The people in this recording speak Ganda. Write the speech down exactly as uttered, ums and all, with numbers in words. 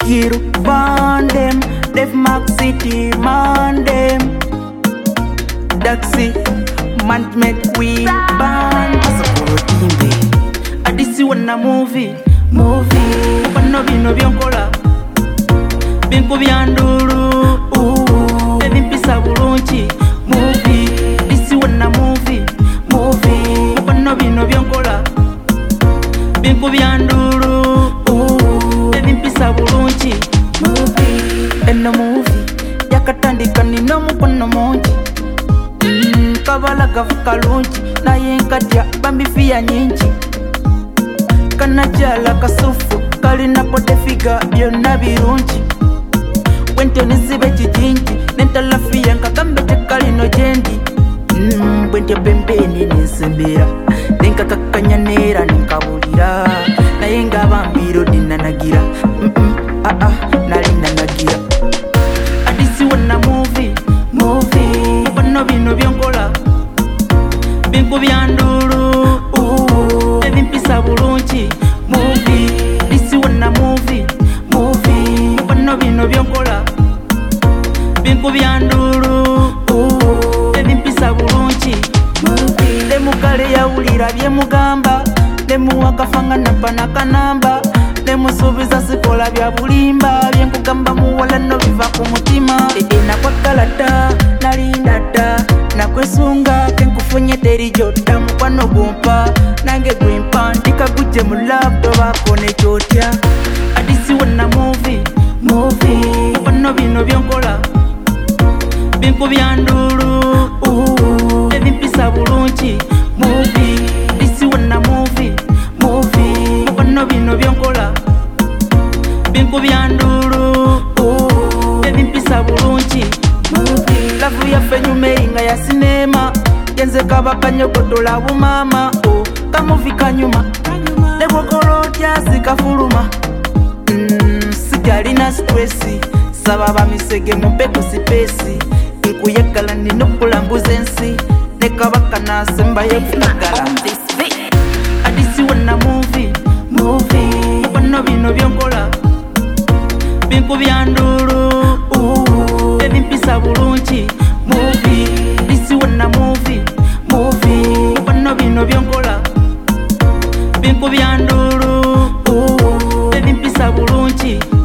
Kiru Bandem, Def Max City Mandem, Daxi, man make we band. Asapuro timbe, adisi wana movie, movie. Upano bino byonkola, binku byanduru, uh, ebimpisa bulungi, movie. Adisi wana movie, movie. Upano bino byonkola, binku byanduru, uh, ebimpisa bulungi, movie. Eno movie, yakatandika nino mukono mungi. Mm, kabala gafuka lungi, naye nkatya bambifiya nyingi. Kanajala kasufu, kalina potefiga byonna birungi. Bwentyo nizibe kijingi, nentalafiya nkagambe tekalino gyendi. Mm, bwentyo pembeni ninsembera, nenkakakanya neera nenkabulira. Naye ngabambiro dinanagira, mm -mm, ah ah, nali nanagira. Adisi wana movie, movie. Upano bino byonkola, binku byanduru, uh, ebimpisa bulungi, movie. Adisi wana movie, movie. Upano bino byonkola, binku byanduru, uh, ebimpisa bulungi, movie. Lemukale yawulira byemugamba, lemuwakafanga namba nakanamba. Nemusuubiza sikola bya bulimba, byenkugamba muwala no biva ku mutima. Ee nakwakalata nalinda dda, nakwesunga kenkufunye teri gyodda. Mukwano gumpa nange gwimpa, ndika gujje mu laptop nekyotya. Adisi wana movie, movie. Upano bino byonkola, binku byanduru, uh, ebimpisa bulungi, movie. Adisi wana movie, movie. Upano bino byonkola, binku byanduru, uh, ebimpisa bulungi, movie. Lavu yaffe nyumeringa ya sinema, yenze kabaka nyogodola bumama. Oh, kamuvi kanyuma, nebwokola otya sikafuluma. Mm, sigalina stressi, saba bamisege mumpe ku sipesi. Nkuyagala nina okulambuza ensi, ne kabaka nasembayo kunagala. Adisi wana movie, movie. Upano bino byonkola, binku byanduru, uh, ebimpisa bulungi, movie. Adisi wana movie, movie. Upano bino byonkola, binku byanduru, uh, ebimpisa bulungi.